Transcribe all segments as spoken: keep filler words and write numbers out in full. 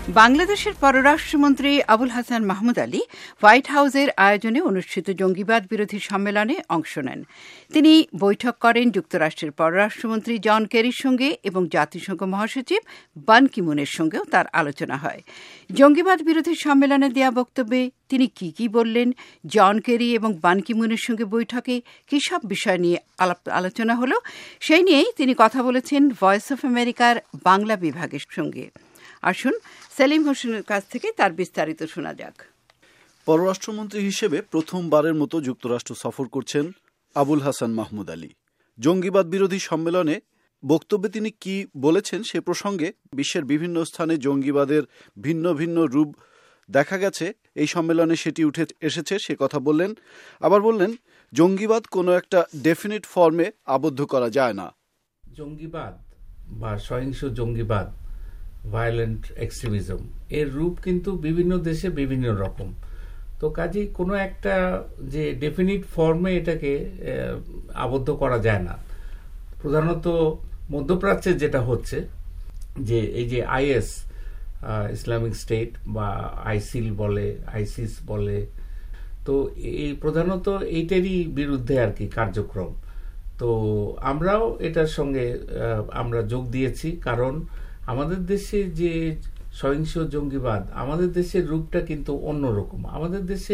বাংলাদেশের পররাষ্ট্রমন্ত্রী আবুল হাসান মাহমুদ আলী হোয়াইট হাউসের আয়োজনে অনুষ্ঠিত জঙ্গিবাদ বিরোধী সম্মেলনে অংশ নেন। তিনি বৈঠক করেন যুক্তরাষ্ট্রের পররাষ্ট্রমন্ত্রী জন কেরির সঙ্গে এবং জাতিসংঘ মহাসচিব বান কি মুনের সঙ্গেও তার আলোচনা হয়। জঙ্গিবাদ বিরোধী সম্মেলনে দেয়া বক্তব্যে তিনি কি কি বললেন, জন কেরি এবং বান কি মুনের সঙ্গে বৈঠকে কী সব বিষয় নিয়ে আলাপ আলোচনা হলো, সেই নিয়েই তিনি কথা বলেছেন ভয়েস অফ আমেরিকার বাংলা বিভাগের সঙ্গে। আসুন সেলিম হোসেনের কাছ থেকে তার বিস্তারিত শোনা যাক। পররাষ্ট্রমন্ত্রী হিসেবে প্রথমবারের মতো যুক্তরাষ্ট্র সফর করছেন আবুল হাসান মাহমুদ আলী। জঙ্গিবাদ বিরোধী সম্মেলনে বক্তব্যে তিনি কি বলেছেন সে প্রসঙ্গে বিশ্বের বিভিন্ন স্থানে জঙ্গিবাদের ভিন্ন ভিন্ন রূপ দেখা গেছে, এই সম্মেলনে সেটি উঠে এসেছে সে কথা বললেন। আবার বললেন জঙ্গিবাদ কোনো একটা ডেফিনিট ফর্মে আবদ্ধ করা যায় না। জঙ্গিবাদ বা সহিংস জঙ্গিবাদ, ভায়োলেন্ট এক্সট্রিমিজম, এর রূপ কিন্তু বিভিন্ন দেশে বিভিন্ন রকম। তো কাজেই কোনো একটা যে ডেফিনিট ফর্মে এটাকে আবদ্ধ করা যায় না। প্রধানত মধ্যপ্রাচ্যে যেটা হচ্ছে যে এই যে আইএস, ইসলামিক স্টেট বা আইসিল বলে, আইসিস বলে, তো এই প্রধানত এইটারই বিরুদ্ধে আর কি কার্যক্রম। তো আমরাও এটার সঙ্গে আমরা যোগ দিয়েছি, কারণ আমাদের দেশে যে সহিংস জঙ্গিবাদ, আমাদের দেশের রূপটা কিন্তু অন্যরকম। আমাদের দেশে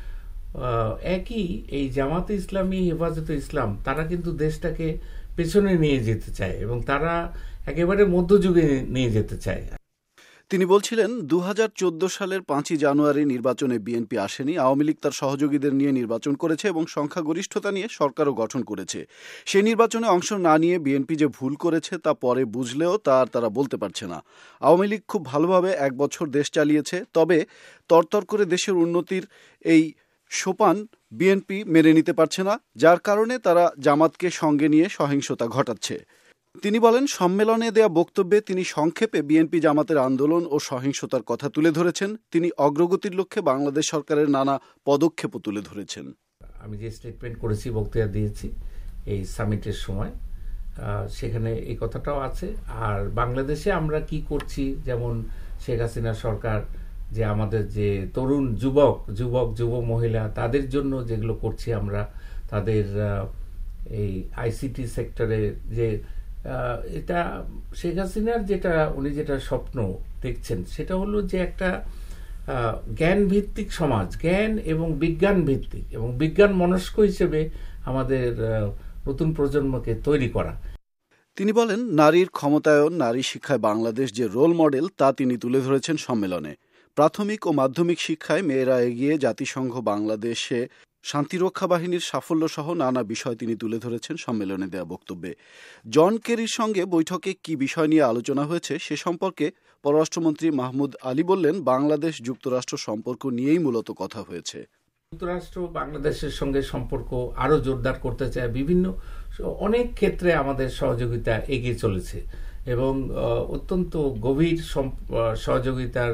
একই এই জামাতে ইসলামী, হেফাজতে ইসলাম, তারা কিন্তু দেশটাকে পেছনে নিয়ে যেতে চায় এবং তারা একেবারে মধ্যযুগে নিয়ে যেতে চায়। তিনি বলছিলেন দু হাজার চোদ্দ সালের পাঁচই জানুয়ারি নির্বাচনে বিএনপি আসেনি, আওয়ামী লীগ তার সহযোগীদের নিয়ে নির্বাচন করেছে এবং সংখ্যাগরিষ্ঠতা নিয়ে সরকারও গঠন করেছে। সেই নির্বাচনে অংশ না নিয়ে বিএনপি যে ভুল করেছে তা পরে বুঝলেও তার তারা বলতে পারছে না। আওয়ামী লীগ খুব ভালোভাবে এক বছর দেশ চালিয়েছে, তবে তরতর করে দেশের উন্নতির এই সোপান বিএনপি মেনে নিতে পারছে না, যার কারণে তারা জামাতকে সঙ্গে নিয়ে সহিংসতা ঘটাচ্ছে। তিনি বলেন সম্মেলনে দেয়া বক্তব্যে তিনি সংক্ষেপে বিএনপি জামাতের আন্দোলন ও সহিংসতার কথা তুলে ধরেছেন। তিনি অগ্রগতির লক্ষ্যে বাংলাদেশ সরকারের নানা পদক্ষেপও তুলে ধরেছেন। আমি যে স্টেটমেন্ট করেছি, বক্তব্য দিয়েছি এই সামিটের সময়, সেখানে এই কথাটাও আছে। আর বাংলাদেশে আমরা কি করছি, যেমন শেখ হাসিনা সরকার যে আমাদের যে তরুণ যুবক যুবক যুব মহিলা তাদের জন্য যেগুলো করছি আমরা, তাদের এই আইসিটি সেক্টরে যে এটা শেখ হাসিনার যেটা উনি যেটা স্বপ্ন দেখছেন সেটা হলো যে একটা জ্ঞান ভিত্তিক সমাজ, জ্ঞান এবং বিজ্ঞান ভিত্তিক এবং বিজ্ঞান মনস্ক হিসেবে আমাদের নতুন প্রজন্মকে তৈরি করা। তিনি বলেন নারীর ক্ষমতায়ন, নারী শিক্ষায় বাংলাদেশ যে রোল মডেল তা তিনি তুলে ধরেছেন সম্মেলনে। প্রাথমিক ও মাধ্যমিক শিক্ষায় মেয়েরা এগিয়ে, জাতিসংঘ বাংলাদেশে শান্তিরক্ষা বাহিনীর সাফল্য সহ নানা বিষয় তিনি তুলে ধরেছেন সম্মেলনে দেয়া বক্তব্যে। জন কেরির সঙ্গে বৈঠকে কি বিষয় নিয়ে আলোচনা হয়েছে সে সম্পর্কে পররাষ্ট্রমন্ত্রী মাহমুদ আলী বললেন বাংলাদেশ যুক্তরাষ্ট্র সম্পর্ক নিয়েই মূলত কথা হয়েছে। যুক্তরাষ্ট্র বাংলাদেশের সঙ্গে সম্পর্ক আরো জোরদার করতে চায়, বিভিন্ন অনেক ক্ষেত্রে আমাদের সহযোগিতা এগিয়ে চলেছে এবং অত্যন্ত গভীর সহযোগিতার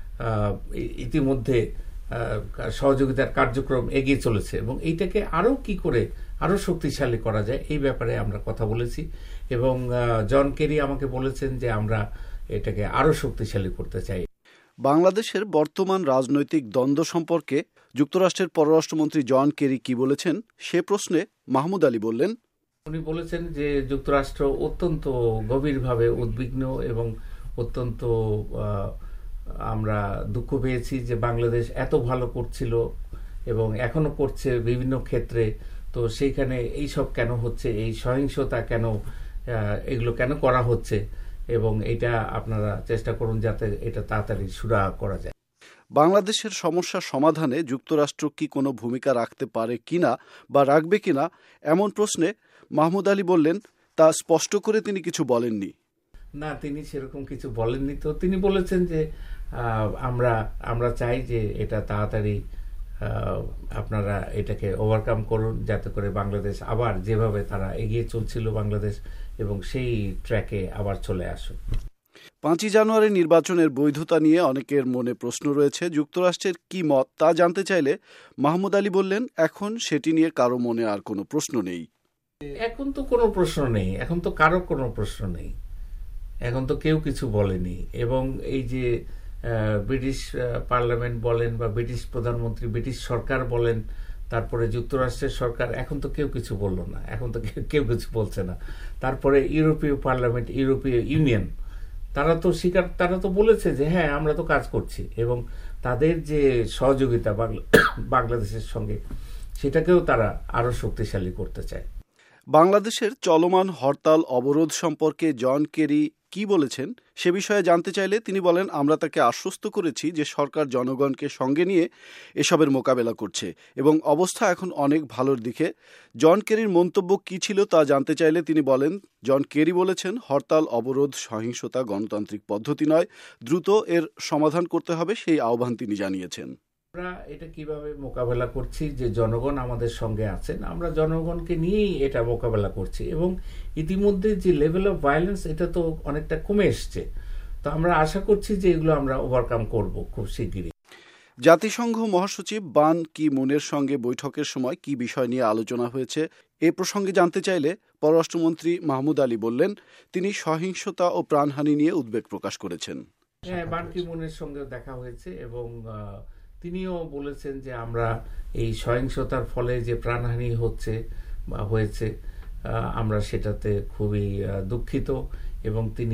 ইতিমধ্যে সহযোগিতার কার্যক্রম এগিয়ে চলেছে এবং এইটাকে আরো কি করে আরো শক্তিশালী করা যায় এই ব্যাপারে আমরা কথা বলেছি এবং জন কেরি আমাকে বলেছেন যে আমরা এটাকে আরো শক্তিশালী করতে চাই। বাংলাদেশের বর্তমান রাজনৈতিক দ্বন্দ্ব সম্পর্কে যুক্তরাষ্ট্রের পররাষ্ট্রমন্ত্রী জন কেরি কি বলেছেন সে প্রশ্নে মাহমুদ আলী বললেন, উনি বলেছেন যে যুক্তরাষ্ট্র অত্যন্ত গভীরভাবে উদ্বিগ্ন এবং অত্যন্ত আমরা দুঃখ পেয়েছি যে বাংলাদেশ এত ভালো করছিল এবং এখনো করছে বিভিন্ন ক্ষেত্রে, তো সেইখানে এই সব কেন হচ্ছে, এই সহিংসতা কেন, এগুলো কেন করা হচ্ছে এবং এটা আপনারা চেষ্টা করুন যাতে এটা তাড়াতাড়ি সুরাহা করা যায়। বাংলাদেশের সমস্যা সমাধানে যুক্তরাষ্ট্র কি কোনো ভূমিকা রাখতে পারে কিনা বা রাখবে কিনা এমন প্রশ্নে মাহমুদ আলী বললেন তা স্পষ্ট করে তিনি কিছু বলেননি। না, তিনি সেরকম কিছু বলেননি। তো তিনি বলেছেন যে আমরা আমরা চাই যে এটা তাড়াতাড়ি আপনারা এটাকে ওভারকাম করুন যাতে করে বাংলাদেশ আবার যেভাবে তারা এগিয়ে চলছিল বাংলাদেশ এবং সেই ট্র্যাকে আবার চলে আসুন। পাঁচই জানুয়ারি নির্বাচনের বৈধতা নিয়ে অনেকের মনে প্রশ্ন রয়েছে। যুক্তরাষ্ট্রের কি মত তা জানতে চাইলে মাহমুদ আলী বললেন এখন সেটি নিয়ে কারো মনে আর কোনো প্রশ্ন নেই। এখন তো কোনো প্রশ্ন নেই, এখন তো কারো কোনো প্রশ্ন নেই, এখন তো কেউ কিছু বলেনি এবং এই যে ব্রিটিশ পার্লামেন্ট বলেন বা ব্রিটিশ প্রধানমন্ত্রী, ব্রিটিশ সরকার বলেন, তারপরে যুক্তরাষ্ট্রের সরকার, এখন তো কেউ কিছু বললো না, এখন তো কেউ কিছু বলছে না। তারপরে ইউরোপীয় পার্লামেন্ট, ইউরোপীয় ইউনিয়ন, তারা তো স্বীকার তারা তো বলেছে যে হ্যাঁ আমরা তো কাজ করছি, এবং তাদের যে সহযোগিতা বাংলাদেশের সঙ্গে সেটাকেও তারা আরো শক্তিশালী করতে চায়। বাংলাদেশের চলমান হরতাল অবরোধ সম্পর্কে জন কেরি কি বলেছেন সে বিষয়ে জানতে চাইলে তিনি বলেন, আমরা তাকে আশ্বস্ত করেছি যে সরকার জনগণকে সঙ্গে নিয়ে এসবের মোকাবেলা করছে এবং অবস্থা এখন অনেক ভালোর দিকে। জন কেরির মন্তব্য কি ছিল তা জানতে চাইলে তিনি বলেন, জন কেরি বলেছেন, হরতাল অবরোধ সহিংসতা গণতান্ত্রিক পদ্ধতি নয়, দ্রুত এর সমাধান করতে হবে, সেই আহ্বান তিনি জানিয়েছেন। আমরা এটা কিভাবে মোকাবেলা করছি, যে জনগণ আমাদের সঙ্গে আছেন, আমরা জনগণকে নিয়েই এটা মোকাবেলা করছি, এবং ইতিমধ্যে যে লেভেল অফ ভায়োলেন্স এটা তো অনেকটা কমে এসছে। তো আমরা আশা করছি যে এগুলো আমরা ওভারকাম করব খুব শিগগিরই। জাতিসংঘ মহাসচিব বান কি মুনের সঙ্গে বৈঠকের সময় কি বিষয় নিয়ে আলোচনা হয়েছে এ প্রসঙ্গে জানতে চাইলে পররাষ্ট্রমন্ত্রী মাহমুদ আলী বললেন, তিনি সহিংসতা ও প্রাণহানি নিয়ে উদ্বেগ প্রকাশ করেছেন। হ্যাঁ, বান কি মুনের সঙ্গে দেখা হয়েছে এবং তিনিও বলেছেন যে আমরা এই সহিংসতার ফলে যে প্রাণহানি হচ্ছে বা হয়েছে আমরা সেটাতে খুবই দুঃখিত, এবং তিনি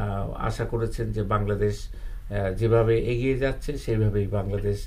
আশা করেছেন যে বাংলাদেশ যেভাবে এগিয়ে যাচ্ছে সেইভাবেই বাংলাদেশ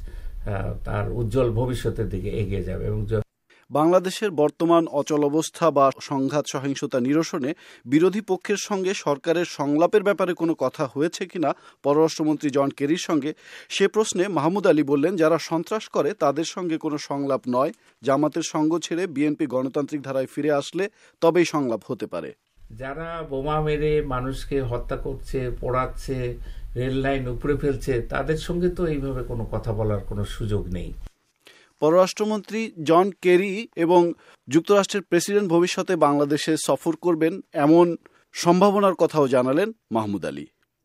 তার উজ্জ্বল ভবিষ্যতের দিকে এগিয়ে যাবে। এবং বাংলাদেশের বর্তমান অচলাবস্থা বা সংঘাত সহিংসতা নিরসনে বিরোধী পক্ষের সঙ্গে সরকারের সংলাপের ব্যাপারে কোনো কথা হয়েছে কিনা পররাষ্ট্রমন্ত্রী জন কেরির সঙ্গে সে প্রশ্নে মাহমুদ আলী বললেন, যারা সন্ত্রাস করে তাদের সঙ্গে কোনো সংলাপ নয়, জামাতের সঙ্গ ছেড়ে বিএনপি গণতান্ত্রিক ধারায় ফিরে আসলে তবেই সংলাপ হতে পারে। যারা বোমা মেরে মানুষকে হত্যা করছে, পোড়াচ্ছে, রেল লাইন উপড়ে ফেলছে, তাদের সঙ্গে তো এইভাবে কোনো কথা বলার কোনো সুযোগ নেই। পররাষ্ট্রমন্ত্রী জন কেরি এবং যুক্তরাষ্ট্রের প্রেসিডেন্ট ভবিষ্যতে বাংলাদেশে সফর করবেন এমন সম্ভাবনার কথাও জানালেন মাহমুদ আলী।